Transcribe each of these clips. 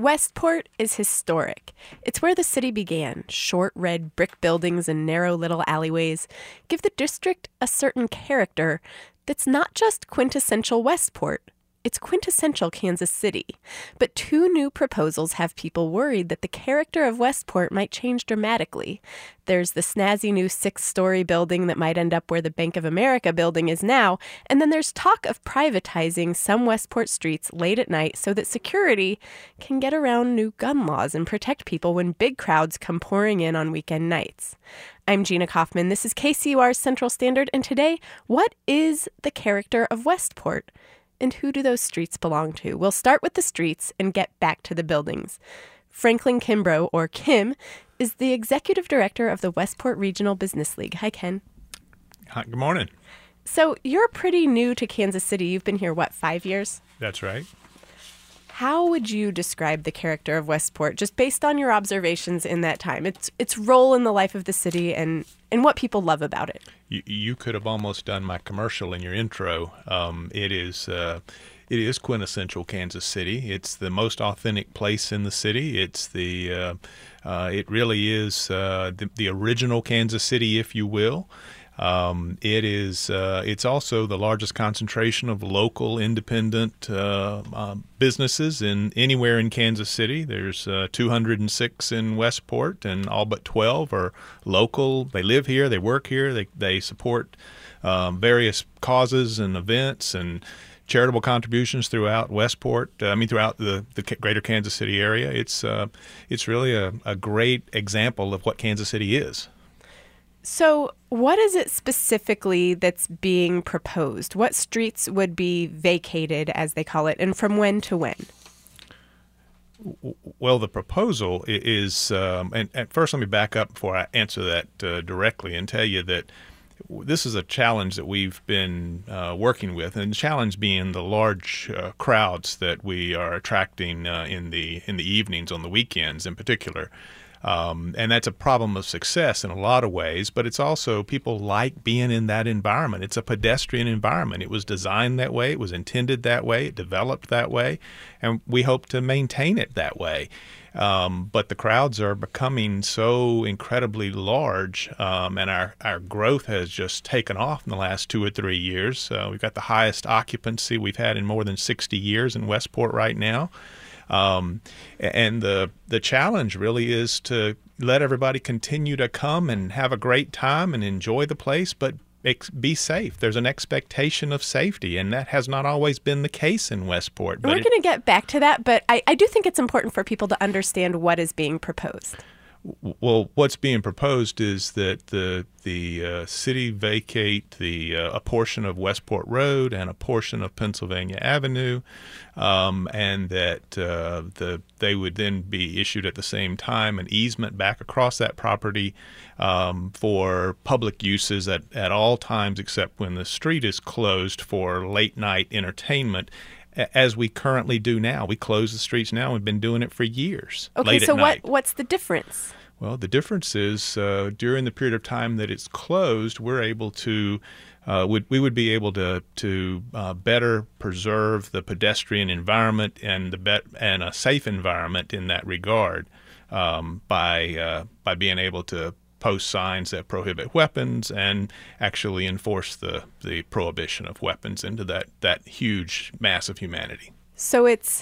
Westport is historic. It's where the city began. Short red brick buildings and narrow little alleyways give the district a certain character that's not just quintessential Westport. It's quintessential Kansas City. But two new proposals have people worried that the character of Westport might change dramatically. There's the snazzy new 6-story building that might end up where the Bank of America building is now, and then there's talk of privatizing some Westport streets late at night so that security can get around new gun laws and protect people when big crowds come pouring in on weekend nights. I'm Gina Kaufman. This is KCUR's Central Standard, and today, what is the character of Westport? And who do those streets belong to? We'll start with the streets and get back to the buildings. Franklin Kimbrough, or Kim, is the executive director of the Westport Regional Business League. Hi, Ken. Hi, good morning. So you're pretty new to Kansas City. You've been here, 5 years? That's right. How would you describe the character of Westport, just based on your observations in that time? Its role in the life of the city and what people love about it. You could have almost done my commercial in your intro. It is quintessential Kansas City. It's the most authentic place in the city. It's it really is the original Kansas City, if you will. It's also the largest concentration of local independent businesses anywhere in Kansas City. There's 206 in Westport, and all but 12 are local. They live here, they work here, they support various causes and events and charitable contributions throughout Westport. Throughout the greater Kansas City area. It's really a great example of what Kansas City is. So what is it specifically that's being proposed? What streets would be vacated, as they call it, and from when to when? Well, the proposal is, and first let me back up before I answer that directly and tell you that this is a challenge that we've been working with, and the challenge being the large crowds that we are attracting in the evenings, on the weekends in particular. And that's a problem of success in a lot of ways, but it's also people like being in that environment. It's a pedestrian environment. It was designed that way. It was intended that way. It developed that way, and we hope to maintain it that way. But the crowds are becoming so incredibly large, and our growth has just taken off in the last 2 or 3 years. We've got the highest occupancy we've had in more than 60 years in Westport right now. And the challenge really is to let everybody continue to come and have a great time and enjoy the place, but be safe. There's an expectation of safety, and that has not always been the case in Westport. We're going to get back to that, but I do think it's important for people to understand what is being proposed. Well, what's being proposed is that the city vacate a portion of Westport Road and a portion of Pennsylvania Avenue, and that they would then be issued at the same time an easement back across that property for public uses at all times except when the street is closed for late night entertainment, as we currently do now. We close the streets now. We've been doing it for years. Okay, late so at night. what's the difference? Well, the difference is during the period of time that it's closed, we're able to we would be able to better preserve the pedestrian environment and a safe environment in that regard by being able to post signs that prohibit weapons and actually enforce the prohibition of weapons into that huge mass of humanity. So it's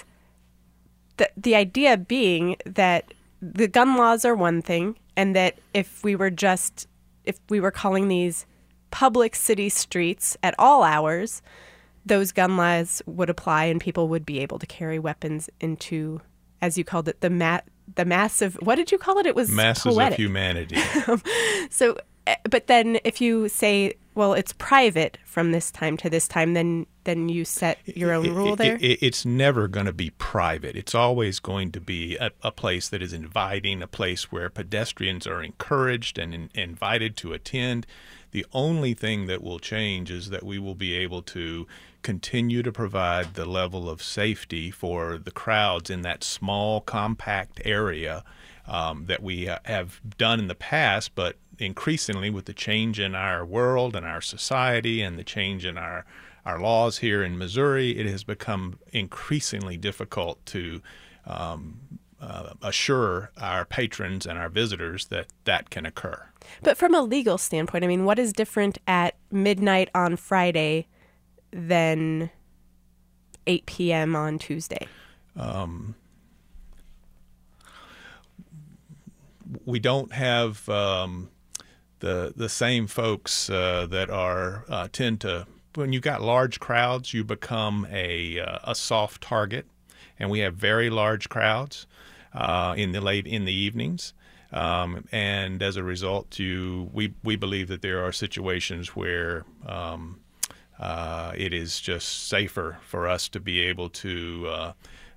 the idea being that the gun laws are one thing, and that if we were calling these public city streets at all hours, those gun laws would apply and people would be able to carry weapons into, as you called it, the massive, what did you call it? It was masses poetic. Of humanity. So, but then if you say, well, it's private from this time to this time, then you set your own rule there? It's never going to be private. It's always going to be a place that is inviting, a place where pedestrians are encouraged and invited to attend. The only thing that will change is that we will be able to continue to provide the level of safety for the crowds in that small, compact area that we have done in the past, but increasingly with the change in our world and our society and the change in our laws here in Missouri, it has become increasingly difficult to assure our patrons and our visitors that that can occur. But from a legal standpoint, I mean, what is different at midnight on Friday than 8 p.m. on Tuesday? We don't have the same folks that are tend to. When you've got large crowds, you become a soft target, and we have very large crowds in the evenings, and as a result, we believe that there are situations where it is just safer for us to be able to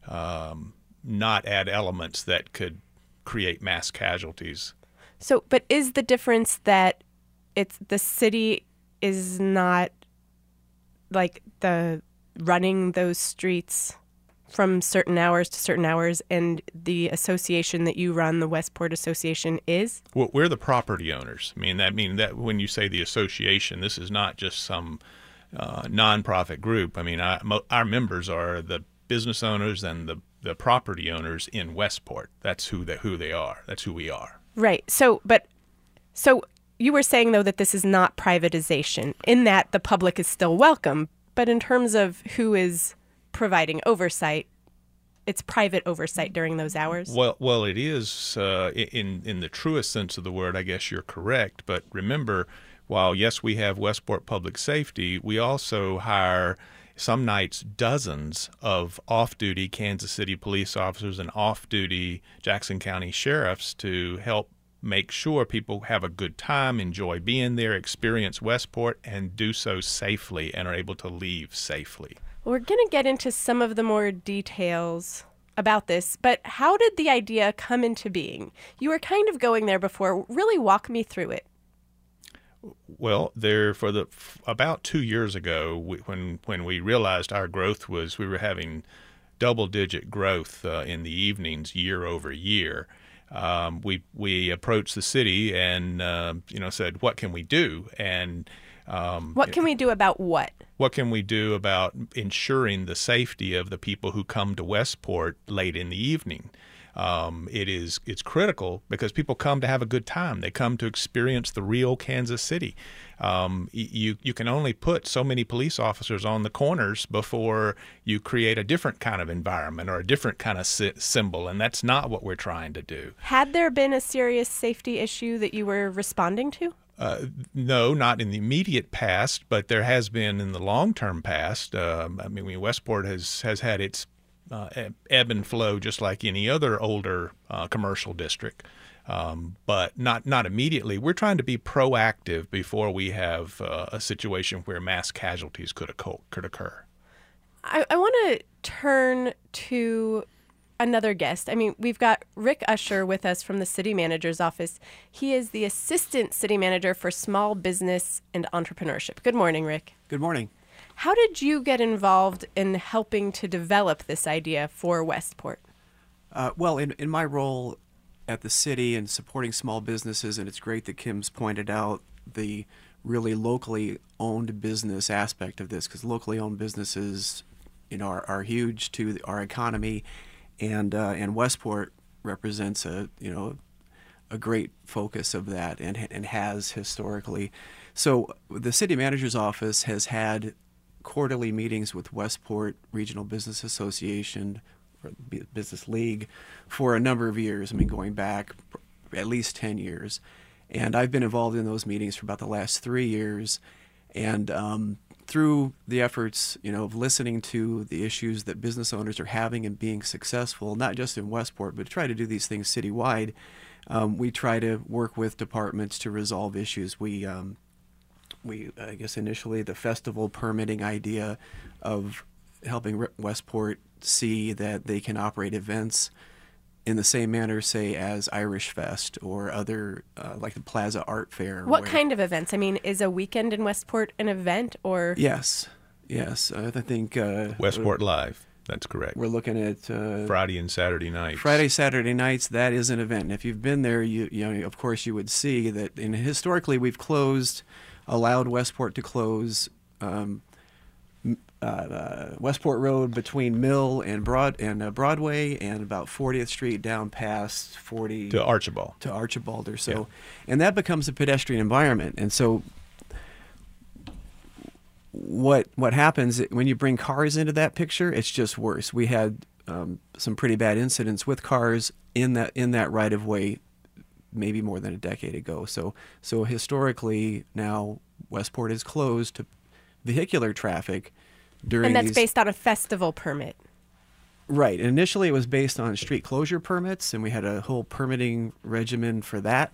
not add elements that could create mass casualties. So, but is the difference that it's the city is not like the running those streets from certain hours to certain hours, and the association that you run, the Westport Association, is? Well, we're the property owners. I mean that when you say the association, this is not just some nonprofit group. I mean, our members are the business owners and the property owners in Westport. That's who they are. That's who we are. Right. So you were saying, though, that this is not privatization, in that the public is still welcome, but in terms of who is providing oversight, it's private oversight during those hours? Well, it is in the truest sense of the word. I guess you're correct. But remember, while yes, we have Westport Public Safety, we also hire some nights dozens of off-duty Kansas City police officers and off-duty Jackson County sheriffs to help make sure people have a good time, enjoy being there, experience Westport, and do so safely and are able to leave safely. We're going to get into some of the more details about this, but how did the idea come into being? You were kind of going there before. Really walk me through it. Well, about 2 years ago, when we realized our growth was, we were having double-digit growth in the evenings year over year. We approached the city and said, what can we do? And what can we do about what? What can we do about ensuring the safety of the people who come to Westport late in the evening? It's critical because people come to have a good time. They come to experience the real Kansas City. You can only put so many police officers on the corners before you create a different kind of environment or a different kind of symbol, and that's not what we're trying to do. Had there been a serious safety issue that you were responding to? No, not in the immediate past, but there has been in the long-term past. Westport has had its ebb and flow just like any other older commercial district, but not immediately. We're trying to be proactive before we have a situation where mass casualties could occur. I want to turn to another guest. I mean, we've got Rick Usher with us from the city manager's office. He is the assistant city manager for small business and entrepreneurship. Good morning, Rick. Good morning. How did you get involved in helping to develop this idea for Westport? Well, in my role at the city and supporting small businesses, and it's great that Kim's pointed out the really locally owned business aspect of this, because locally owned businesses, are huge to our economy, and Westport represents a great focus of that and has historically. So the city manager's office has had quarterly meetings with Westport Regional Business Association or Business League for a number of years. Going back at least 10 years. And I've been involved in those meetings for about the last 3 years. And through the efforts, of listening to the issues that business owners are having and being successful, not just in Westport, but try to do these things citywide, we try to work with departments to resolve issues. I guess initially the festival permitting idea of helping Westport see that they can operate events in the same manner, say, as Irish Fest or other, like the Plaza Art Fair. What kind of events? Is a weekend in Westport an event, or? Yes. I think... Westport Live. That's correct. We're looking at... Friday and Saturday nights. Saturday nights, that is an event. And if you've been there, of course, you would see that historically we've allowed Westport to close Westport Road between Mill and Broadway, and about 40th Street down past 40 To Archibald. to Archibald or so, and that becomes a pedestrian environment. And so, what happens when you bring cars into that picture? It's just worse. We had some pretty bad incidents with cars in that right of way, maybe more than a decade ago. So historically now Westport is closed to vehicular traffic during And that's these, based on a festival permit. right. Initially, it was based on street closure permits, and we had a whole permitting regimen for that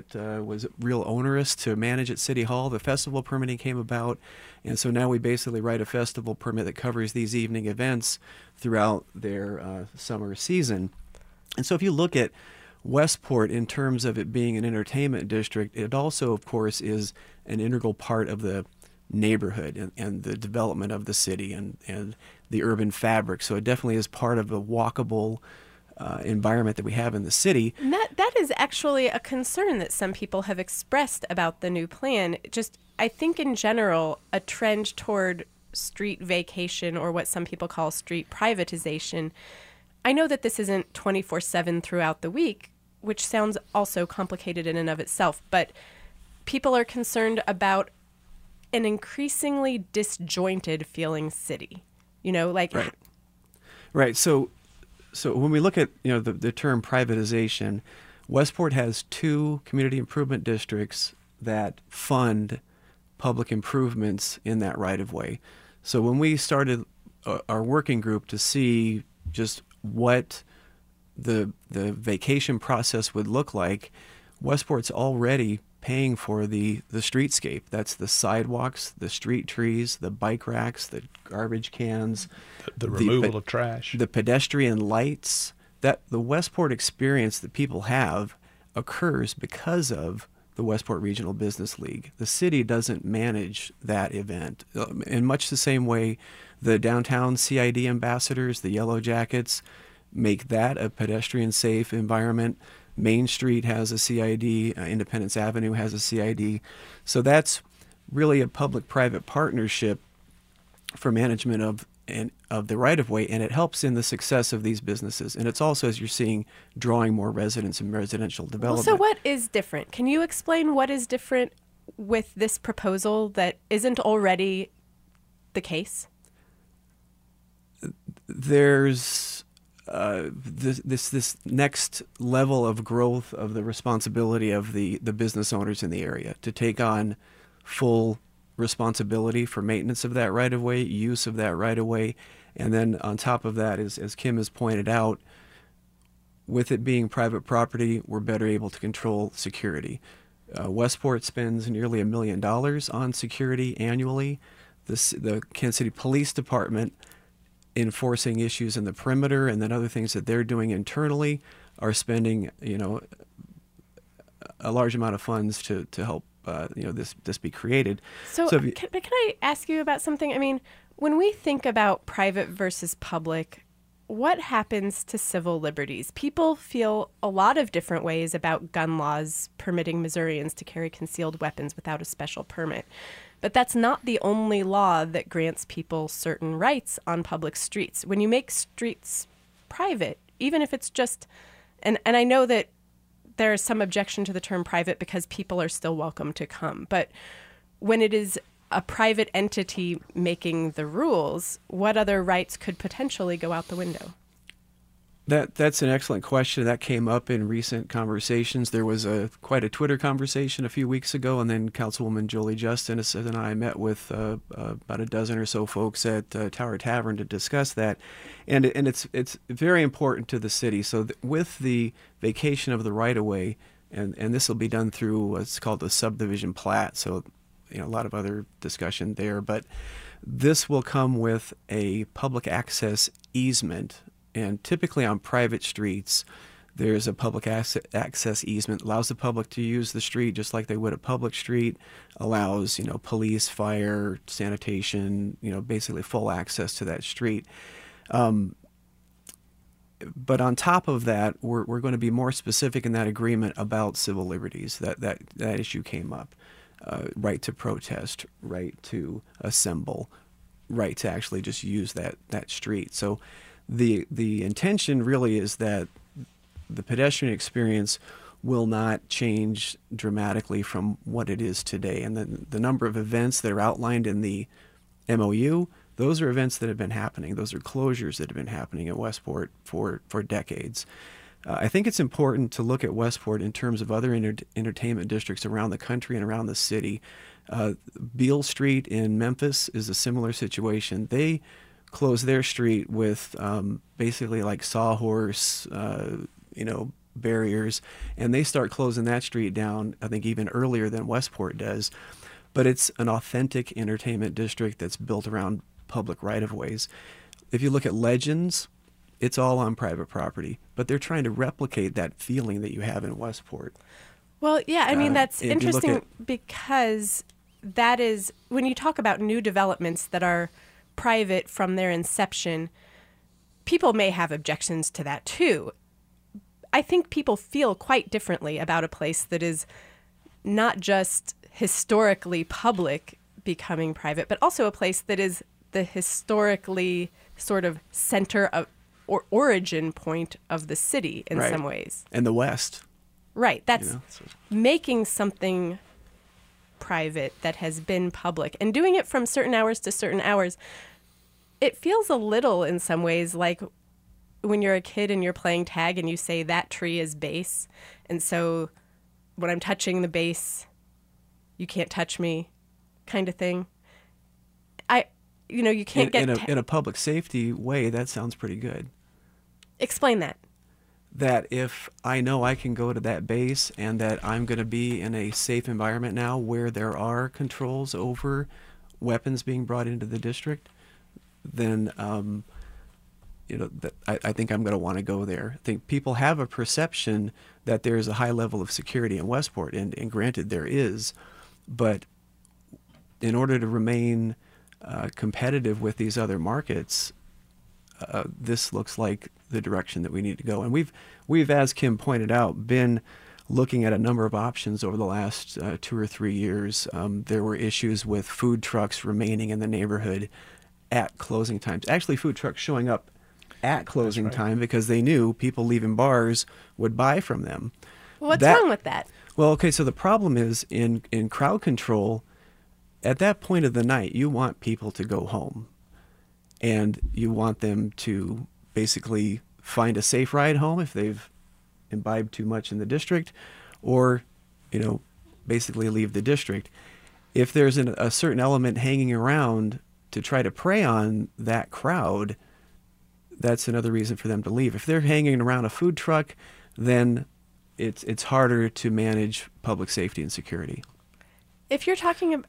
was real onerous to manage at City Hall. The festival permitting came about, and so now we basically write a festival permit that covers these evening events throughout their summer season. And so if you look at Westport in terms of it being an entertainment district, it also, of course, is an integral part of the neighborhood and the development of the city and the urban fabric. So it definitely is part of the walkable environment that we have in the city. And that is actually a concern that some people have expressed about the new plan. Just, I think in general, a trend toward street vacation, or what some people call street privatization. I know that this isn't 24/7 throughout the week, which sounds also complicated in and of itself, but people are concerned about an increasingly disjointed feeling city. You know, like Right. So when we look at the term privatization, Westport has 2 community improvement districts that fund public improvements in that right of way. So when we started our working group to see just what the vacation process would look like, Westport's already paying for the streetscape. That's the sidewalks, the street trees, the bike racks, the garbage cans, The removal of trash. the pedestrian lights. That the Westport experience that people have occurs because of the Westport Regional Business League. The city doesn't manage that event. In much the same way the downtown CID ambassadors, the Yellow Jackets, make that a pedestrian safe environment. Main Street has a CID, Independence Avenue has a CID. So that's really a public-private partnership for management of the right-of-way, and it helps in the success of these businesses. And it's also, as you're seeing, drawing more residents and residential development. Well, so what is different? Can you explain what is different with this proposal that isn't already the case? There's this next level of growth of the responsibility of the business owners in the area to take on full responsibility for maintenance of that right-of-way, use of that right-of-way, and then on top of that, as Kim has pointed out, with it being private property, we're better able to control security. Westport spends nearly $1 million on security annually. The Kansas City Police Department, enforcing issues in the perimeter and then other things that they're doing internally, are spending a large amount of funds to help this be created. So can I ask you about something? I mean, when we think about private versus public, what happens to civil liberties? People feel a lot of different ways about gun laws permitting Missourians to carry concealed weapons without a special permit. But that's not the only law that grants people certain rights on public streets. When you make streets private, even if it's just, and I know that there is some objection to the term private because people are still welcome to come. But when it is a private entity making the rules, what other rights could potentially go out the window? That's an excellent question. That came up in recent conversations. There was quite a Twitter conversation a few weeks ago, and then Councilwoman Jolie Justice and I met with about a dozen or so folks at Tower Tavern to discuss that. And it's very important to the city. So with the vacation of the right-of-way, and this will be done through what's called the subdivision plat, so a lot of other discussion there, but this will come with a public access easement. And typically on private streets, there's a public access easement, allows the public to use the street just like they would a public street, allows, police, fire, sanitation, basically full access to that street. But on top of that, we're going to be more specific in that agreement about civil liberties. That issue came up. Right to protest, right to assemble, right to actually just use that street. So the intention really is that the pedestrian experience will not change dramatically from what it is today. And the number of events that are outlined in the MOU, those are events that have been happening. Those are closures that have been happening at Westport for decades. I think it's important to look at Westport in terms of other entertainment districts around the country and around the city. Beale Street in Memphis is a similar situation. They close their street with basically like sawhorse, barriers, and they start closing that street down, I think, even earlier than Westport does. But it's an authentic entertainment district that's built around public right-of-ways. If you look at Legends, it's all on private property, but they're trying to replicate that feeling that you have in Westport. Well, yeah, I mean, that's interesting because that is, when you talk about new developments that are private from their inception, people may have objections to that too. I think people feel quite differently about a place that is not just historically public becoming private, but also a place that is the historically sort of center of or origin point of the city in some ways. And the West. Right. That's making something private that has been public and doing it from certain hours to certain hours. It feels a little in some ways like when you're a kid and you're playing tag and you say that tree is base. And so when I'm touching the base, you can't touch me kind of thing. You can't in a public safety way, that sounds pretty good. Explain that. That if I know I can go to that base and that I'm going to be in a safe environment now where there are controls over weapons being brought into the district, then I think I'm going to want to go there. I think people have a perception that there's a high level of security in Westport, and granted there is, but in order to remain competitive with these other markets, this looks like the direction that we need to go. And we've, as Kim pointed out, been looking at a number of options over the last 2 or 3 years. There were issues with food trucks remaining in the neighborhood at closing times. Actually, food trucks showing up at closing time because they knew people leaving bars would buy from them. What's wrong with that? Well, okay, so the problem is in crowd control, at that point of the night, you want people to go home. And you want them to basically find a safe ride home if they've imbibed too much in the district, or, basically leave the district. If there's a certain element hanging around to try to prey on that crowd, that's another reason for them to leave. If they're hanging around a food truck, then it's harder to manage public safety and security. If you're talking,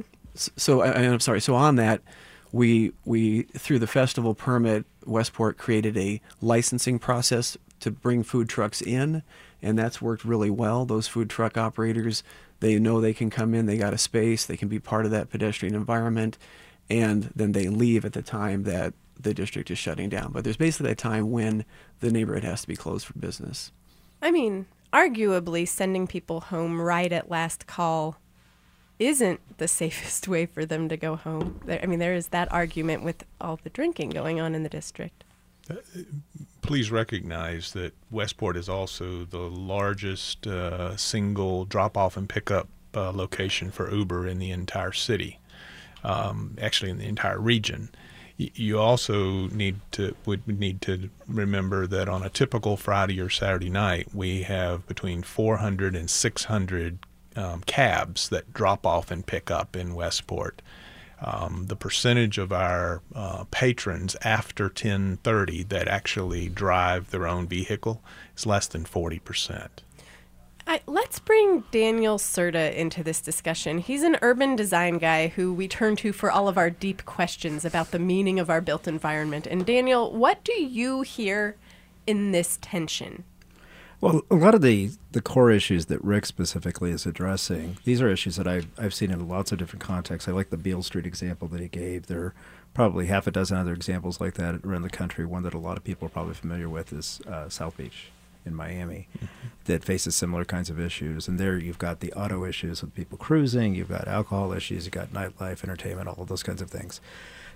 I'm sorry. So on that, we through the festival permit, Westport created a licensing process to bring food trucks in, and that's worked really well. Those food truck operators, they know they can come in, they got a space, they can be part of that pedestrian environment, and then they leave at the time that the district is shutting down. But there's basically a time when the neighborhood has to be closed for business. Arguably sending people home right at last call isn't the safest way for them to go home. There is that argument with all the drinking going on in the district. Please recognize that Westport is also the largest single drop-off and pickup location for Uber in the entire city, actually in the entire region. You also would need to remember that on a typical Friday or Saturday night, we have between 400 and 600 cabs that drop off and pick up in Westport. The percentage of our patrons after 10:30 that actually drive their own vehicle is less than 40%. Let's bring Daniel Serta into this discussion. He's an urban design guy who we turn to for all of our deep questions about the meaning of our built environment. And Daniel, what do you hear in this tension? Well, a lot of the core issues that Rick specifically is addressing, these are issues that I've seen in lots of different contexts. I like the Beale Street example that he gave. There are probably half a dozen other examples like that around the country. One that a lot of people are probably familiar with is South Beach in Miami, that faces similar kinds of issues. And there you've got the auto issues with people cruising, you've got alcohol issues, you've got nightlife, entertainment, all of those kinds of things.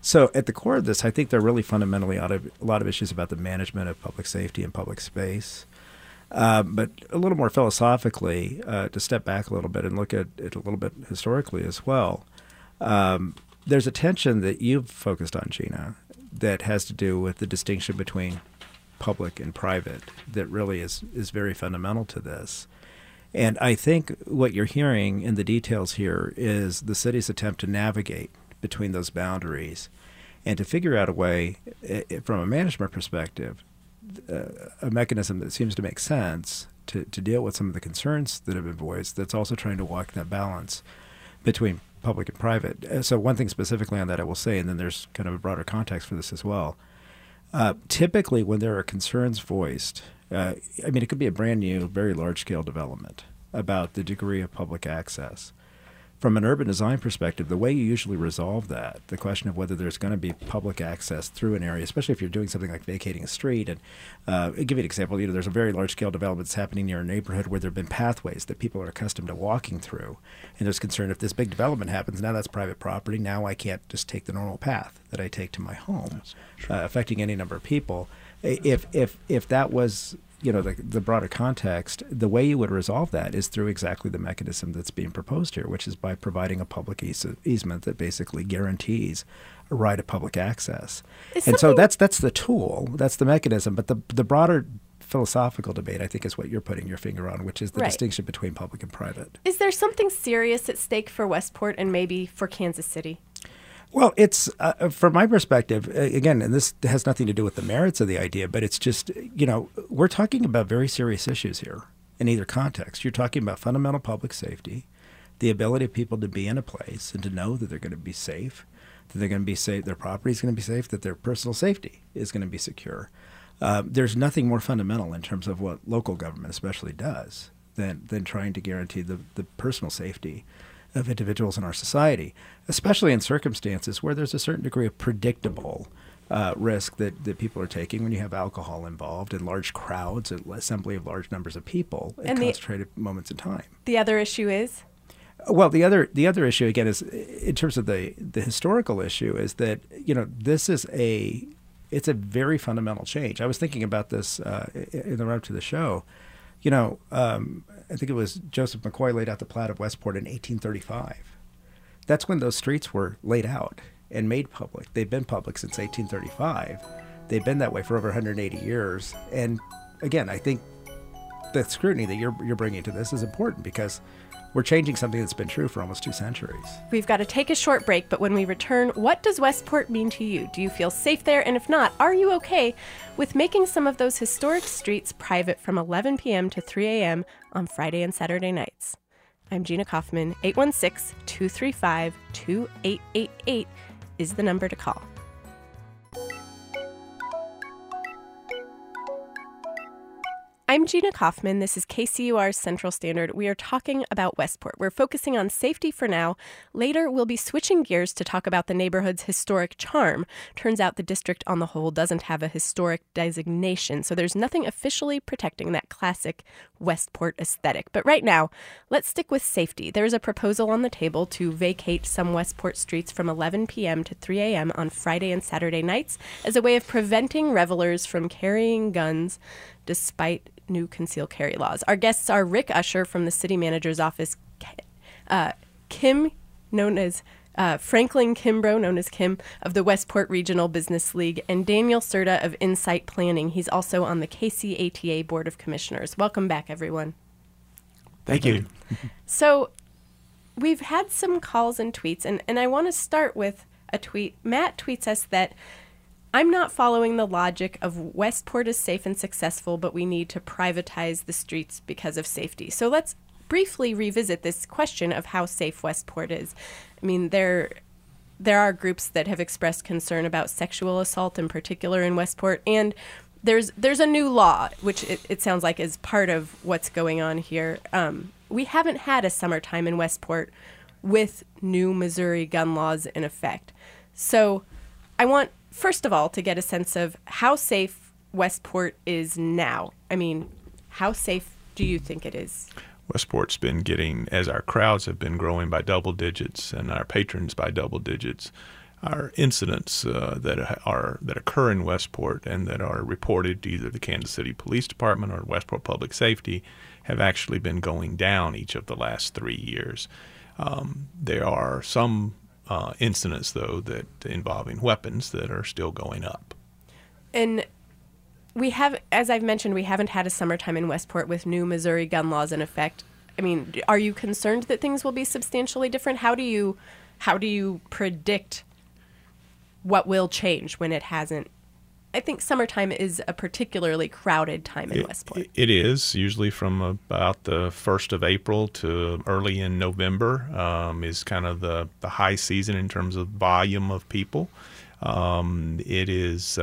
So at the core of this, I think there are really fundamentally a lot of issues about the management of public safety and public space. But a little more philosophically, to step back a little bit and look at it a little bit historically as well, there's a tension that you've focused on, Gina, that has to do with the distinction between public and private that really is very fundamental to this. And I think what you're hearing in the details here is the city's attempt to navigate between those boundaries and to figure out a way, from a management perspective, a mechanism that seems to make sense to deal with some of the concerns that have been voiced that's also trying to walk that balance between public and private. So one thing specifically on that I will say, and then there's kind of a broader context for this as well. Typically when there are concerns voiced, it could be a brand new, very large-scale development about the degree of public access. From an urban design perspective, the way you usually resolve that, the question of whether there's going to be public access through an area, especially if you're doing something like vacating a street, and I'll give you an example. There's a very large-scale development that's happening near a neighborhood where there have been pathways that people are accustomed to walking through, and there's concern if this big development happens, now that's private property. Now I can't just take the normal path that I take to my home, affecting any number of people. If that was the broader context, the way you would resolve that is through exactly the mechanism that's being proposed here, which is by providing a public easement that basically guarantees a right of public access. And so that's the tool, that's the mechanism. But the broader philosophical debate, I think, is what you're putting your finger on, which is the distinction between public and private. Is there something serious at stake for Westport and maybe for Kansas City? Well, it's from my perspective, again, and this has nothing to do with the merits of the idea, but it's just, we're talking about very serious issues here in either context. You're talking about fundamental public safety, the ability of people to be in a place and to know that they're going to be safe, that they're going to be safe, their property is going to be safe, that their personal safety is going to be secure. There's nothing more fundamental in terms of what local government especially does than trying to guarantee the personal safety of individuals in our society, especially in circumstances where there's a certain degree of predictable risk that people are taking when you have alcohol involved in large crowds, an assembly of large numbers of people at concentrated moments in time. The other issue is? Well, the other issue, again, is in terms of the historical issue, is that, this is it's a very fundamental change. I was thinking about this in the run-up to the show. I think it was Joseph McCoy laid out the plat of Westport in 1835. That's when those streets were laid out and made public. They've been public since 1835. They've been that way for over 180 years. And again, I think the scrutiny that you're bringing to this is important because we're changing something that's been true for almost 2 centuries. We've got to take a short break, but when we return, what does Westport mean to you? Do you feel safe there? And if not, are you okay with making some of those historic streets private from 11 p.m. to 3 a.m. on Friday and Saturday nights? I'm Gina Kaufman. 816-235-2888 is the number to call. I'm Gina Kaufman. This is KCUR's Central Standard. We are talking about Westport. We're focusing on safety for now. Later, we'll be switching gears to talk about the neighborhood's historic charm. Turns out the district on the whole doesn't have a historic designation, so there's nothing officially protecting that classic Westport aesthetic. But right now, let's stick with safety. There's a proposal on the table to vacate some Westport streets from 11 p.m. to 3 a.m. on Friday and Saturday nights as a way of preventing revelers from carrying guns despite new concealed carry laws. Our guests are Rick Usher from the city manager's office, Kim, known as Franklin Kimbrough, known as Kim, of the Westport Regional Business League, and Daniel Serta of Insight Planning. He's also on the KCATA Board of Commissioners. Welcome back, everyone. Thank you. So we've had some calls and tweets, and I want to start with a tweet. Matt tweets us that I'm not following the logic of Westport is safe and successful, but we need to privatize the streets because of safety. So let's briefly revisit this question of how safe Westport is. I mean, there are groups that have expressed concern about sexual assault in particular in Westport, and there's a new law, which it sounds like is part of what's going on here. We haven't had a summertime in Westport with new Missouri gun laws in effect. So I want, first of all, to get a sense of how safe Westport is now. I mean, how safe do you think it is? Westport's been getting, as our crowds have been growing by double digits and our patrons by double digits, our incidents that occur in Westport and that are reported to either the Kansas City Police Department or Westport Public Safety have actually been going down each of the last 3 years. There are some incidents, though, that involving weapons that are still going up. And we have, as I've mentioned, we haven't had a summertime in Westport with new Missouri gun laws in effect. I mean, are you concerned that things will be substantially different? How do you predict what will change when it hasn't? I think summertime is a particularly crowded time in Westport. It is usually from about the 1st of April to early in November is kind of the high season in terms of volume of people. It is.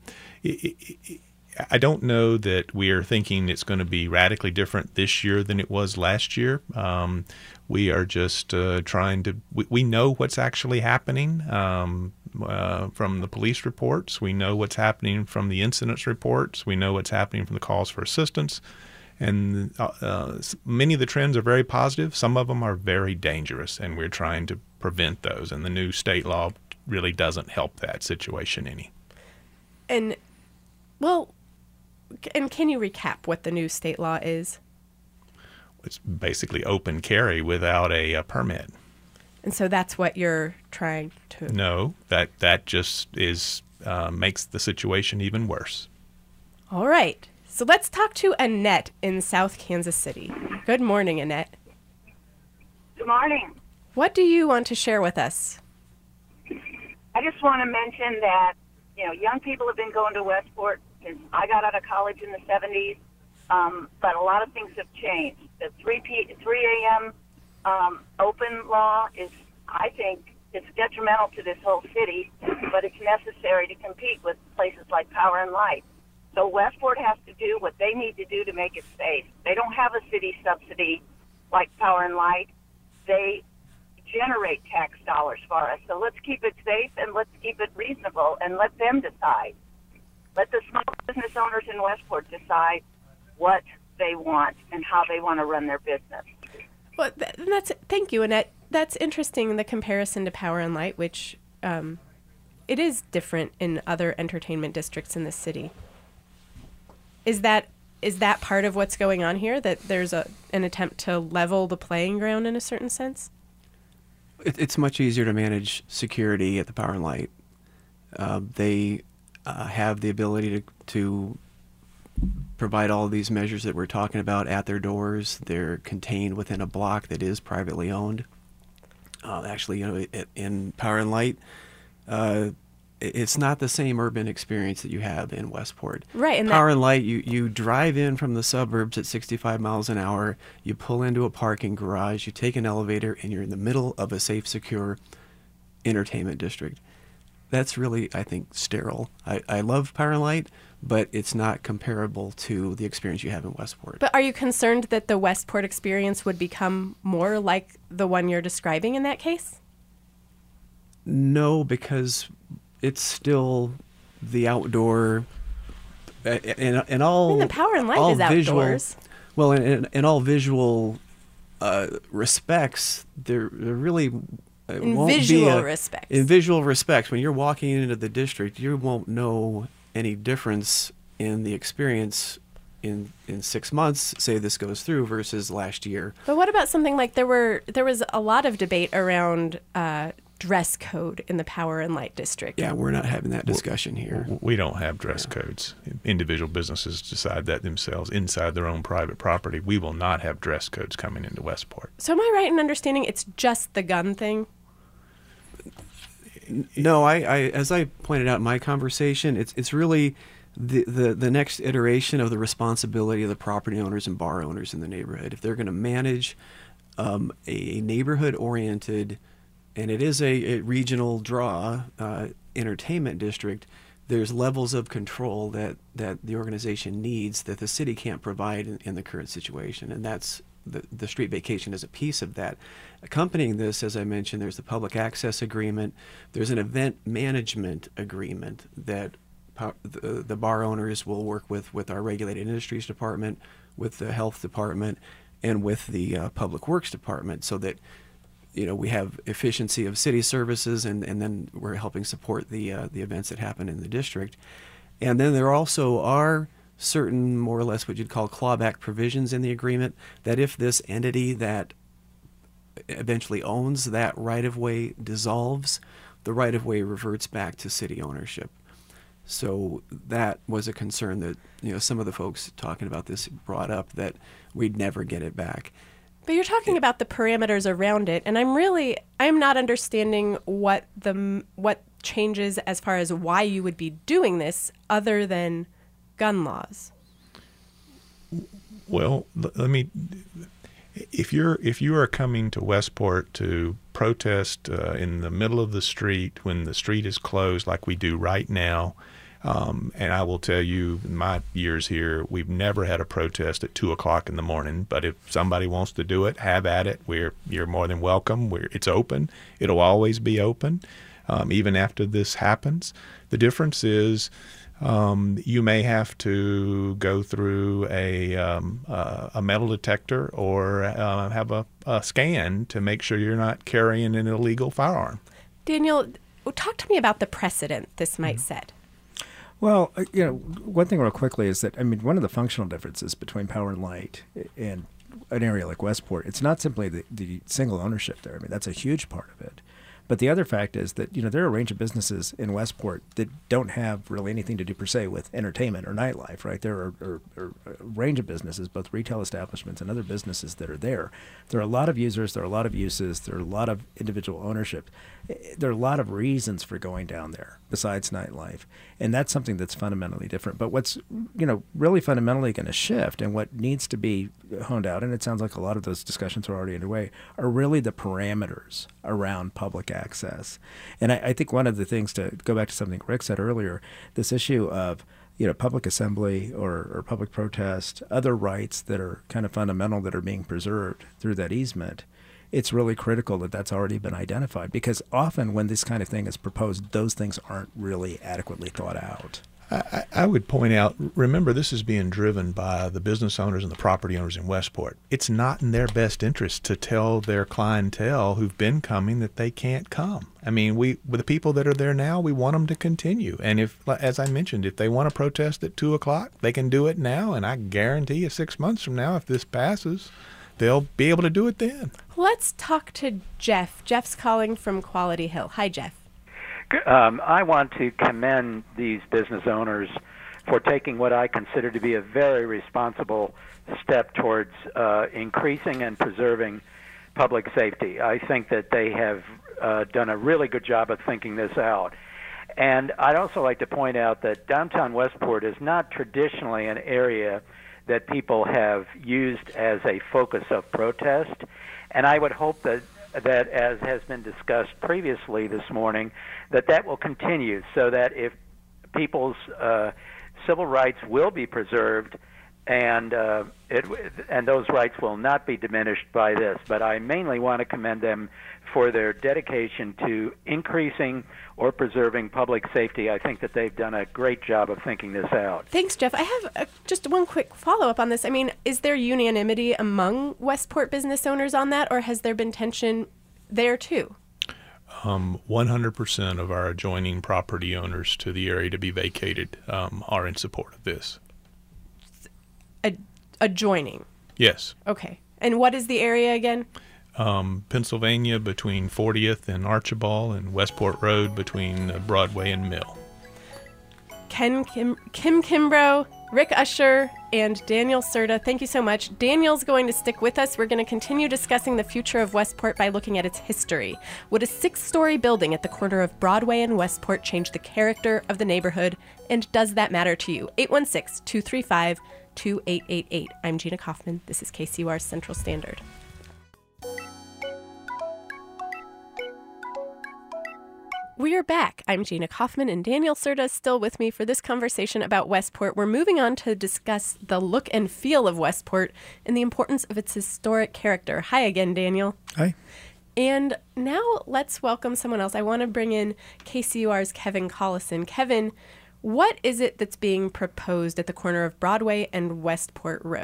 I don't know that we are thinking it's going to be radically different this year than it was last year. We are just trying to. We know what's actually happening. From the police reports. We know what's happening from the incidents reports. We know what's happening from the calls for assistance. And many of the trends are very positive. Some of them are very dangerous, and we're trying to prevent those. And the new state law really doesn't help that situation any. And can you recap what the new state law is? It's basically open carry without a permit. And so that's what you're trying to... No, that just makes the situation even worse. All right. So let's talk to Annette in South Kansas City. Good morning, Annette. Good morning. What do you want to share with us? I just want to mention that, young people have been going to Westport since I got out of college in the 70s, but a lot of things have changed. The 3 a.m. Open law is, I think, it's detrimental to this whole city, but it's necessary to compete with places like Power and Light. So Westport has to do what they need to do to make it safe. They don't have a city subsidy like Power and Light. They generate tax dollars for us. So let's keep it safe and let's keep it reasonable and let them decide. Let the small business owners in Westport decide what they want and how they want to run their business. Well, thank you, Annette. That's interesting, the comparison to Power and Light, which it is different in other entertainment districts in the city. Is that part of what's going on here, that there's an attempt to level the playing ground in a certain sense? It's much easier to manage security at the Power and Light. They have the ability to provide all of these measures that we're talking about at their doors. They're contained within a block that is privately owned. Actually, in Power and Light, it's not the same urban experience that you have in Westport. Right. And Power and Light, you drive in from the suburbs at 65 miles an hour, you pull into a parking garage, you take an elevator, and you're in the middle of a safe, secure entertainment district. That's really, I think, sterile. I love Power and Light, but it's not comparable to the experience you have in Westport. But are you concerned that the Westport experience would become more like the one you're describing in that case? No, because it's still the outdoor and all. I mean, the Power and Light is outdoors. Well, in all visual respects, they're really. In visual respects, when you're walking into the district, you won't know any difference in the experience in 6 months, say this goes through, versus last year. But what about something like there was a lot of debate around dress code in the Power and Light district? Yeah, we're not having that discussion here. We don't have dress codes. Individual businesses decide that themselves inside their own private property. We will not have dress codes coming into Westport. So am I right in understanding it's just the gun thing? No, I as I pointed out in my conversation, it's really the next iteration of the responsibility of the property owners and bar owners in the neighborhood. If they're going to manage a neighborhood-oriented, and it is a regional draw entertainment district, there's levels of control that the organization needs that the city can't provide in the current situation, and that's the street vacation is a piece of that. Accompanying this, as I mentioned, there's the public access agreement. There's an event management agreement that the bar owners will work with our regulated industries department, with the health department, and with the public works department, so that we have efficiency of city services, and then we're helping support the events that happen in the district. And then there also are certain, more or less what you'd call clawback provisions in the agreement, that if this entity that eventually owns that right-of-way dissolves, the right-of-way reverts back to city ownership. So that was a concern that some of the folks talking about this brought up, that we'd never get it back. But you're talking about the parameters around it, and I'm not understanding what changes as far as why you would be doing this other than gun laws. Well, let me. If you are coming to Westport to protest in the middle of the street when the street is closed, like we do right now, and I will tell you, in my years here, we've never had a protest at 2:00 in the morning. But if somebody wants to do it, have at it. You're more than welcome. It's open. It'll always be open, even after this happens. The difference is, you may have to go through a metal detector or have a scan to make sure you're not carrying an illegal firearm. Daniel, talk to me about the precedent this might set. Well, one thing real quickly is that, one of the functional differences between Power and Light and an area like Westport, it's not simply the single ownership there. That's a huge part of it. But the other fact is that, there are a range of businesses in Westport that don't have really anything to do per se with entertainment or nightlife, right? There are a range of businesses, both retail establishments and other businesses that are there. There are a lot of users, there are a lot of uses, there are a lot of individual ownership. There are a lot of reasons for going down there besides nightlife. And that's something that's fundamentally different. But what's, really fundamentally going to shift, and what needs to be honed out, and it sounds like a lot of those discussions are already underway, are really the parameters around public access. And I think one of the things, to go back to something Rick said earlier, this issue of public assembly or public protest, other rights that are kind of fundamental that are being preserved through that easement, it's really critical that that's already been identified, because often when this kind of thing is proposed, those things aren't really adequately thought out. I would point out, remember, this is being driven by the business owners and the property owners in Westport. It's not in their best interest to tell their clientele who've been coming that they can't come. With the people that are there now, we want them to continue. And if, as I mentioned, if they want to protest at 2:00, they can do it now. And I guarantee you 6 months from now, if this passes, they'll be able to do it then. Let's talk to Jeff. Jeff's calling from Quality Hill. Hi, Jeff. I want to commend these business owners for taking what I consider to be a very responsible step towards increasing and preserving public safety. I think that they have done a really good job of thinking this out. And I'd also like to point out that downtown Westport is not traditionally an area that people have used as a focus of protest. And I would hope that as has been discussed previously this morning, that will continue, so that if people's civil rights will be preserved, and those rights will not be diminished by this. But I mainly want to commend them for their dedication to increasing or preserving public safety. I think that they've done a great job of thinking this out. Thanks, Jeff. I have just one quick follow-up on this. Is there unanimity among Westport business owners on that, or has there been tension there too? 100% of our adjoining property owners to the area to be vacated are in support of this. Adjoining? Yes. Okay. And what is the area again? Pennsylvania between 40th and Archibald, and Westport Road between Broadway and Mill. Kim Kimbrough, Rick Usher, and Daniel Serta, thank you so much. Daniel's going to stick with us. We're going to continue discussing the future of Westport by looking at its history. Would a 6-story building at the corner of Broadway and Westport change the character of the neighborhood? And does that matter to you? 816-235-2888. I'm Gina Kaufman. This is KCUR Central Standard. We are back. I'm Gina Kaufman, and Daniel Serta is still with me for this conversation about Westport. We're moving on to discuss the look and feel of Westport and the importance of its historic character. Hi again, Daniel. Hi. And now let's welcome someone else. I want to bring in KCUR's Kevin Collison. Kevin, what is it that's being proposed at the corner of Broadway and Westport Road?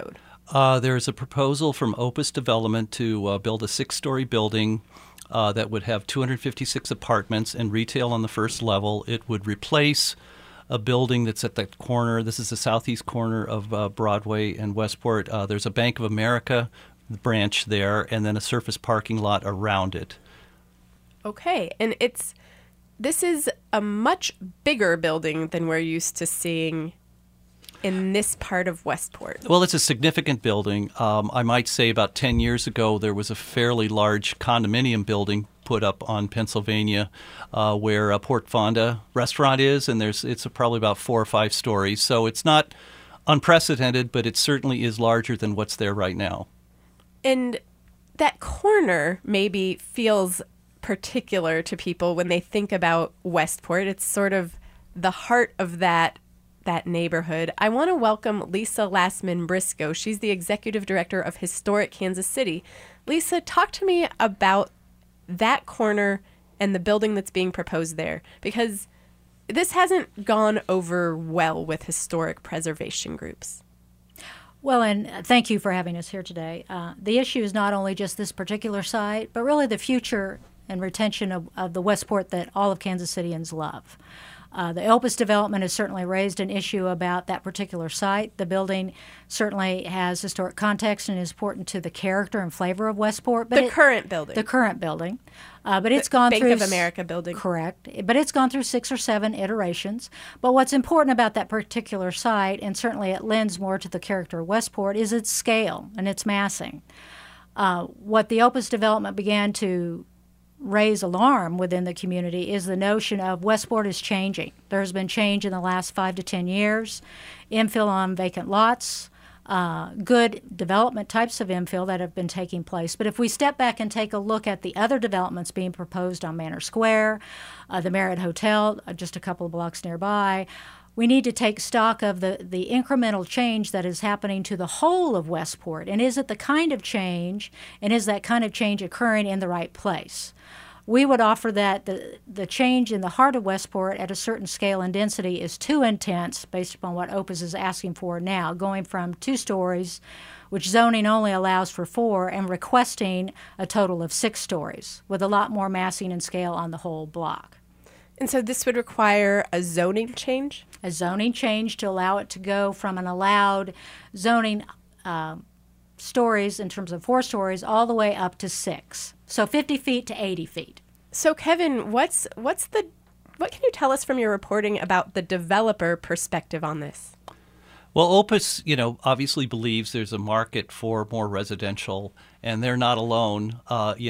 There's a proposal from Opus Development to build a 6-story building that would have 256 apartments and retail on the first level. It would replace a building that's at that corner. This is the southeast corner of Broadway and Westport. There's a Bank of America branch there, and then a surface parking lot around it. Okay, and this is a much bigger building than we're used to seeing in this part of Westport. Well, it's a significant building. I might say about 10 years ago, there was a fairly large condominium building put up on Pennsylvania where Port Fonda restaurant is, and it's probably about 4 or 5 stories. So it's not unprecedented, but it certainly is larger than what's there right now. And that corner maybe feels particular to people when they think about Westport. It's sort of the heart of that neighborhood. I want to welcome Lisa Lassman Briscoe. She's the executive director of Historic Kansas City. Lisa, talk to me about that corner and the building that's being proposed there, because this hasn't gone over well with historic preservation groups. Well, and thank you for having us here today. The issue is not only just this particular site, but really the future and retention of the Westport that all of Kansas Cityans love. The Opus development has certainly raised an issue about that particular site. The building certainly has historic context and is important to the character and flavor of Westport. But The current building. But it's gone through... Bank of America building. Correct. But it's gone through 6 or 7 iterations. But what's important about that particular site, and certainly it lends more to the character of Westport, is its scale and its massing. What the Opus development began to raise alarm within the community is the notion of Westport is changing. There's been change in the last 5 to 10 years, infill on vacant lots, good development types of infill that have been taking place. But if we step back and take a look at the other developments being proposed on Manor Square, the Marriott Hotel, just a couple of blocks nearby, we need to take stock of the incremental change that is happening to the whole of Westport. And is it the kind of change, and is that kind of change occurring in the right place? We would offer that the change in the heart of Westport at a certain scale and density is too intense based upon what Opus is asking for now, going from 2 stories, which zoning only allows for 4, and requesting a total of 6 stories, with a lot more massing and scale on the whole block. And so this would require a zoning change? A zoning change to allow it to go from an allowed zoning stories in terms of 4 stories all the way up to 6. So 50 feet to 80 feet. So Kevin, what can you tell us from your reporting about the developer perspective on this? Well, Opus, obviously believes there's a market for more residential, and they're not alone.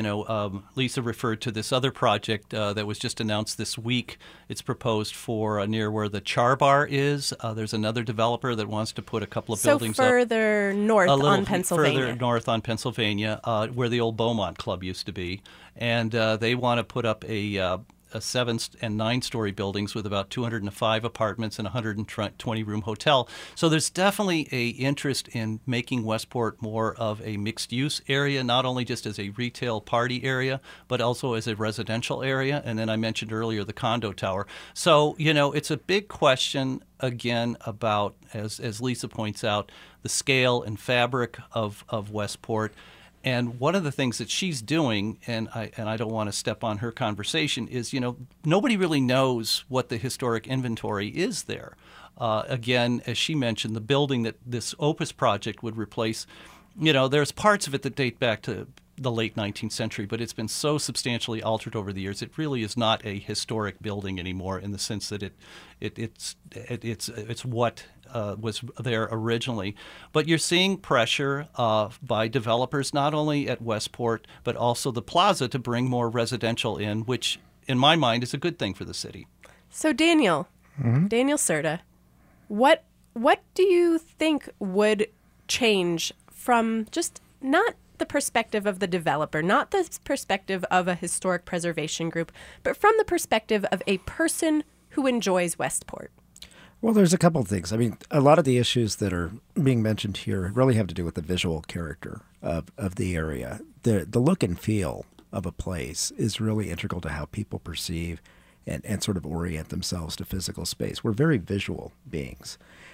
Lisa referred to this other project that was just announced this week. It's proposed for near where the Char Bar is. There's another developer that wants to put a couple of buildings up. So further north on Pennsylvania. Further north on Pennsylvania, where the old Beaumont Club used to be. And they want to put up a 7 and 9-story buildings with about 205 apartments and a 120-room hotel. So there's definitely a interest in making Westport more of a mixed-use area, not only just as a retail party area, but also as a residential area. And then I mentioned earlier the condo tower. So, it's a big question, again, about, as Lisa points out, the scale and fabric of Westport. And one of the things that she's doing, and I don't want to step on her conversation, is, nobody really knows what the historic inventory is there. Again, as she mentioned, the building that this Opus project would replace, there's parts of it that date back to the late 19th century, but it's been so substantially altered over the years. It really is not a historic building anymore in the sense that it's what was there originally. But you're seeing pressure by developers not only at Westport but also the plaza to bring more residential in, which in my mind is a good thing for the city. So Daniel Cerda, what do you think would change from just not the perspective of the developer, not the perspective of a historic preservation group, but from the perspective of a person who enjoys Westport? Well, there's a couple of things. I mean, a lot of the issues that are being mentioned here really have to do with the visual character of the area. The look and feel of a place is really integral to how people perceive and sort of orient themselves to physical space. We're very visual beings.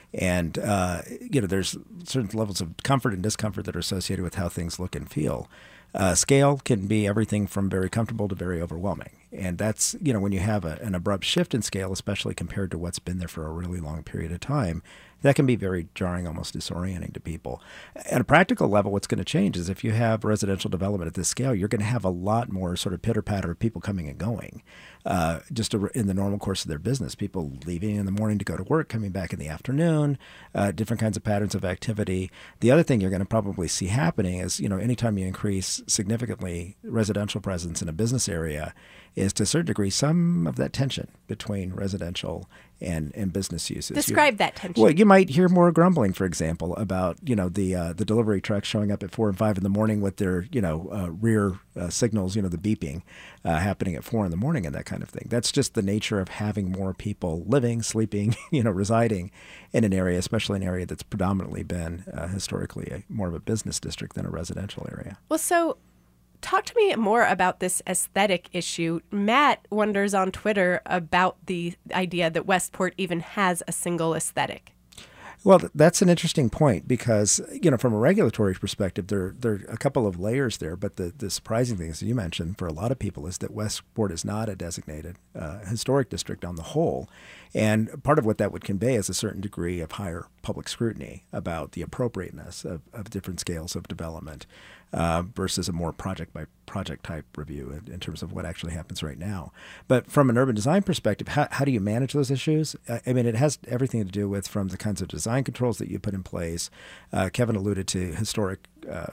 And, there's certain levels of comfort and discomfort that are associated with how things look and feel. Scale can be everything from very comfortable to very overwhelming. And that's, when you have an abrupt shift in scale, especially compared to what's been there for a really long period of time, that can be very jarring, almost disorienting to people. At a practical level, what's going to change is if you have residential development at this scale, you're going to have a lot more sort of pitter-patter of people coming and going, just in the normal course of their business. People leaving in the morning to go to work, coming back in the afternoon, different kinds of patterns of activity. The other thing you're going to probably see happening is, anytime you increase significantly residential presence in a business area, is to a certain degree some of that tension between residential and business uses. Describe that tension. Well, you might hear more grumbling, for example, about the delivery trucks showing up at 4 and 5 in the morning with their rear signals, the beeping happening at 4 in the morning and that kind of thing. That's just the nature of having more people living, sleeping, residing in an area, especially an area that's predominantly been historically more of a business district than a residential area. Well, so talk to me more about this aesthetic issue. Matt wonders on Twitter about the idea that Westport even has a single aesthetic. Well, that's an interesting point because, from a regulatory perspective, there are a couple of layers there. But the surprising thing, as you mentioned, for a lot of people is that Westport is not a designated historic district on the whole. And part of what that would convey is a certain degree of higher public scrutiny about the appropriateness of different scales of development versus a more project-by-project type review in terms of what actually happens right now. But from an urban design perspective, how do you manage those issues? I mean, it has everything to do with from the kinds of design controls that you put in place. Kevin alluded to historic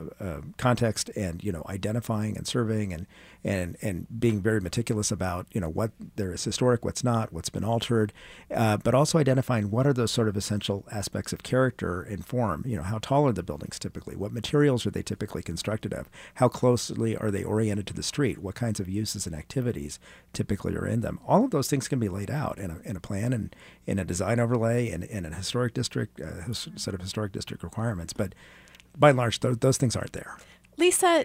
context and identifying and surveying and being very meticulous about what there is historic, what's not, what's been altered, but also identifying what are those sort of essential aspects of character and form. How tall are the buildings typically? What materials are they typically constructed of? How closely are they oriented to the street? What kinds of uses and activities typically are in them? All of those things can be laid out in a plan and in a design overlay and in a historic district, set of historic district requirements. But by and large, those things aren't there. Lisa,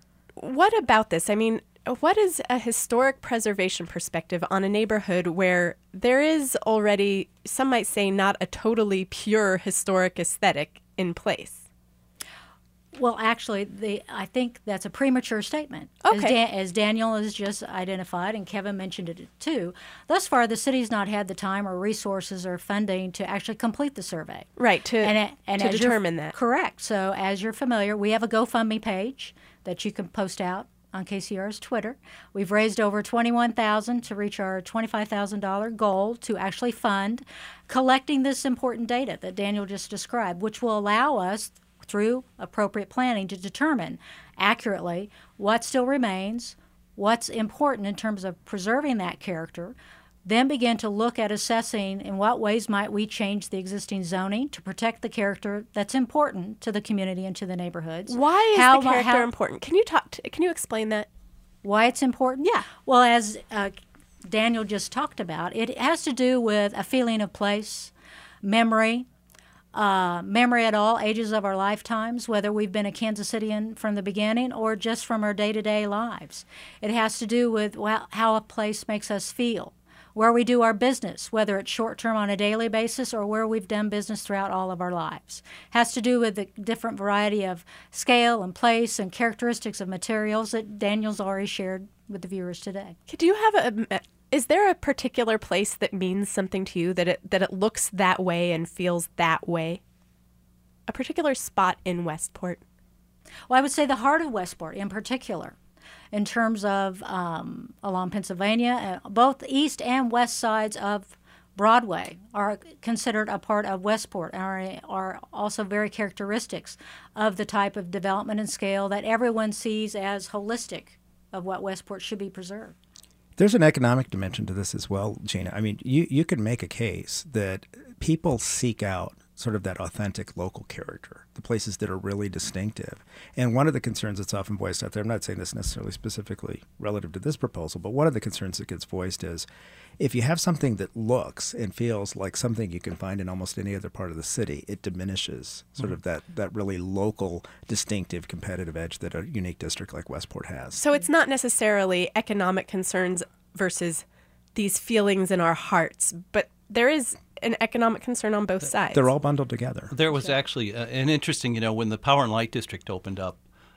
what about this? I mean, what is a historic preservation perspective on a neighborhood where there is already, some might say, not a totally pure historic aesthetic in place? Well, actually, I think that's a premature statement. Okay. As Daniel has just identified, and Kevin mentioned it too, thus far the city's not had the time or resources or funding to actually complete the survey. Right, to determine that. Correct. So as you're familiar, we have a GoFundMe page that you can post out on KCR's Twitter. We've raised over $21,000 to reach our $25,000 goal to actually fund collecting this important data that Daniel just described, which will allow us through appropriate planning to determine accurately what still remains, what's important in terms of preserving that character, then begin to look at assessing in what ways might we change the existing zoning to protect the character that's important to the community and to the neighborhoods. Why is the character important? Can you explain that? Why it's important? Yeah. Well, as Daniel just talked about, it has to do with a feeling of place, memory at all ages of our lifetimes, whether we've been a Kansas Cityan from the beginning or just from our day-to-day lives. It has to do with how a place makes us feel, where we do our business, whether it's short-term on a daily basis or where we've done business throughout all of our lives. It has to do with the different variety of scale and place and characteristics of materials that Daniel's already shared with the viewers today. Do you have is there a particular place that means something to you, that it looks that way and feels that way? A particular spot in Westport? Well, I would say the heart of Westport in particular, in terms of along Pennsylvania, both east and west sides of Broadway are considered a part of Westport and are also very characteristics of the type of development and scale that everyone sees as holistic of what Westport should be preserved. There's an economic dimension to this as well, Gina. I mean, you can make a case that people seek out sort of that authentic local character, the places that are really distinctive. And one of the concerns that's often voiced out there, I'm not saying this necessarily specifically relative to this proposal, but one of the concerns that gets voiced is if you have something that looks and feels like something you can find in almost any other part of the city, it diminishes sort of that really local, distinctive, competitive edge that a unique district like Westport has. So it's not necessarily economic concerns versus these feelings in our hearts, but there is an economic concern on both sides. They're all bundled together. There was actually an interesting, when the Power and Light District opened up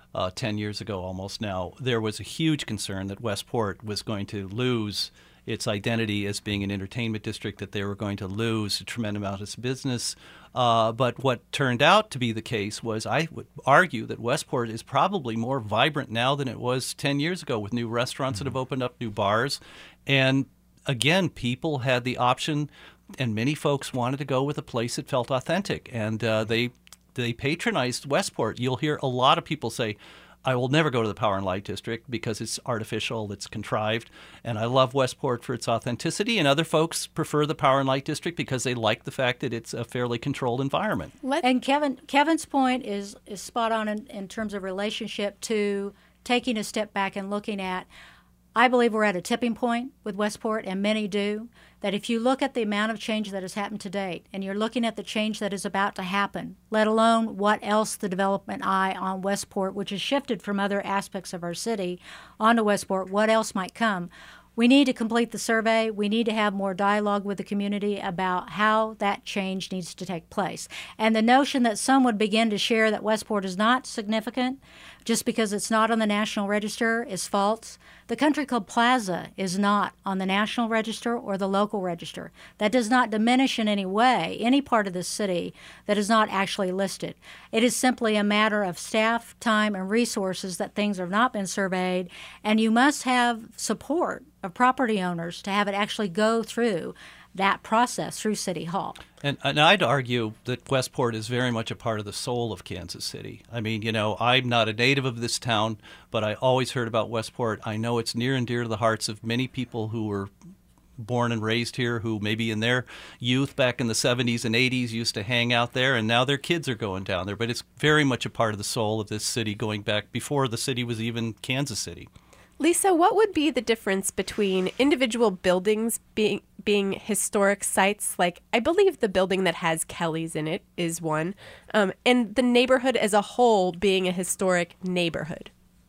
10 years ago almost now, there was a huge concern that Westport was going to lose its identity as being an entertainment district, that they were going to lose a tremendous amount of its business. But what turned out to be the case was, I would argue that Westport is probably more vibrant now than it was 10 years ago, with new restaurants that have opened up, new bars. And again, people had the option, and many folks wanted to go with a place that felt authentic. And they patronized Westport. You'll hear a lot of people say, I will never go to the Power and Light District because it's artificial, it's contrived, and I love Westport for its authenticity, and other folks prefer the Power and Light District because they like the fact that it's a fairly controlled environment. And Kevin's point is spot on in terms of relationship to taking a step back and looking at, I believe we're at a tipping point with Westport, and many do, that if you look at the amount of change that has happened to date, and you're looking at the change that is about to happen, let alone what else the development eye on Westport, which has shifted from other aspects of our city onto Westport, what else might come. We need to complete the survey. We need to have more dialogue with the community about how that change needs to take place. And the notion that some would begin to share that Westport is not significant just because it's not on the National Register is false. The Country Club Plaza is not on the National Register or the local register. That does not diminish in any way any part of the city that is not actually listed. It is simply a matter of staff, time, and resources that things have not been surveyed, and you must have support of property owners to have it actually go through that process through City Hall. And I'd argue that Westport is very much a part of the soul of Kansas City. I mean, I'm not a native of this town, but I always heard about Westport. I know it's near and dear to the hearts of many people who were born and raised here, who maybe in their youth back in the 70s and 80s used to hang out there, and now their kids are going down there. But it's very much a part of the soul of this city, going back before the city was even Kansas City. Lisa, what would be the difference between individual buildings being historic sites, like I believe the building that has Kelly's in it is one, and the neighborhood as a whole being a historic neighborhood?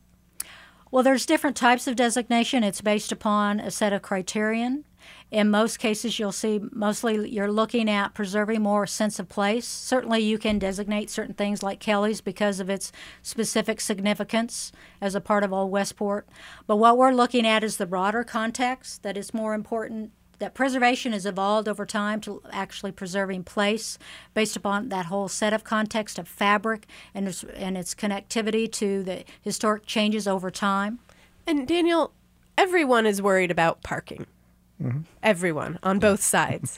Well, there's different types of designation. It's based upon a set of criterion. In most cases, you'll see mostly you're looking at preserving more sense of place. Certainly, you can designate certain things like Kelly's because of its specific significance as a part of Old Westport. But what we're looking at is the broader context, that it's more important that preservation has evolved over time to actually preserving place based upon that whole set of context of fabric and its connectivity to the historic changes over time. And Daniel, everyone is worried about parking. Mm-hmm. Everyone on both sides.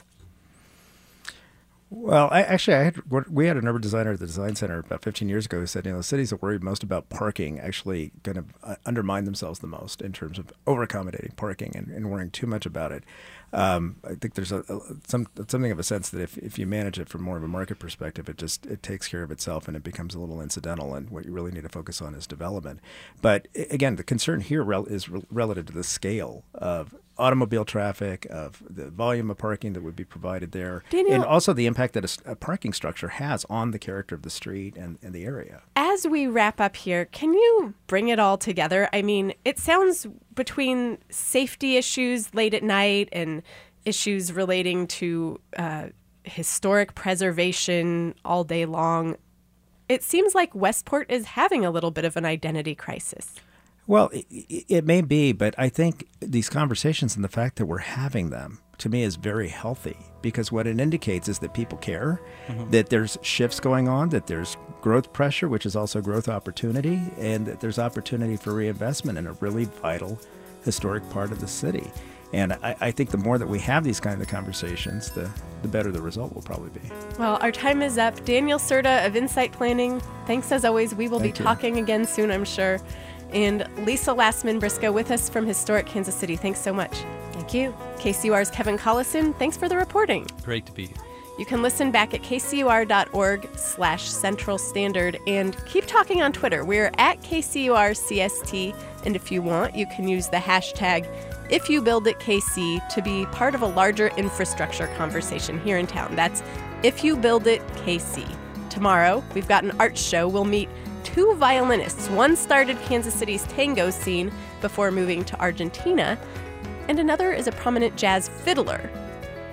Well, we had an urban designer at the Design Center about 15 years ago who said, the cities that worry most about parking actually kind of undermine themselves the most in terms of over-accommodating parking and worrying too much about it. I think there's something of a sense that if you manage it from more of a market perspective, it takes care of itself and it becomes a little incidental, and what you really need to focus on is development. But again, the concern here is relative to the scale of automobile traffic, of the volume of parking that would be provided there, Daniel, and also the impact that a parking structure has on the character of the street and the area. As we wrap up here, can you bring it all together? I mean, it sounds between safety issues late at night and issues relating to historic preservation all day long, it seems like Westport is having a little bit of an identity crisis. Well, it may be, but I think these conversations and the fact that we're having them, to me, is very healthy, because what it indicates is that people care, mm-hmm. that there's shifts going on, that there's growth pressure, which is also growth opportunity, and that there's opportunity for reinvestment in a really vital historic part of the city. And I think the more that we have these kind of conversations, the better the result will probably be. Well, our time is up. Daniel Cerda of Insight Planning, thanks as always. We will be talking again soon, I'm sure. And Lisa Lastman-Briscoe with us from Historic Kansas City. Thanks so much. Thank you. KCUR's Kevin Collison, thanks for the reporting. Great to be here. You can listen back at kcur.org/Central Standard and keep talking on Twitter. We're at KCURCST, and if you want, you can use the hashtag IfYouBuildItKC to be part of a larger infrastructure conversation here in town. That's IfYouBuildItKC. Tomorrow, we've got an art show. We'll meet two violinists. One started Kansas City's tango scene before moving to Argentina, and another is a prominent jazz fiddler.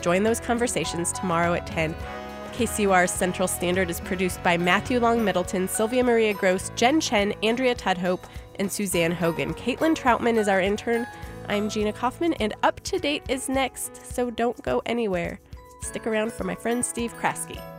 Join those conversations tomorrow at 10. KCUR's Central Standard is produced by Matthew Long Middleton, Sylvia Maria Gross, Jen Chen, Andrea Tudhope, and Suzanne Hogan. Caitlin Troutman is our intern. I'm Gina Kaufman, and Up to Date is next, so don't go anywhere. Stick around for my friend Steve Kraske.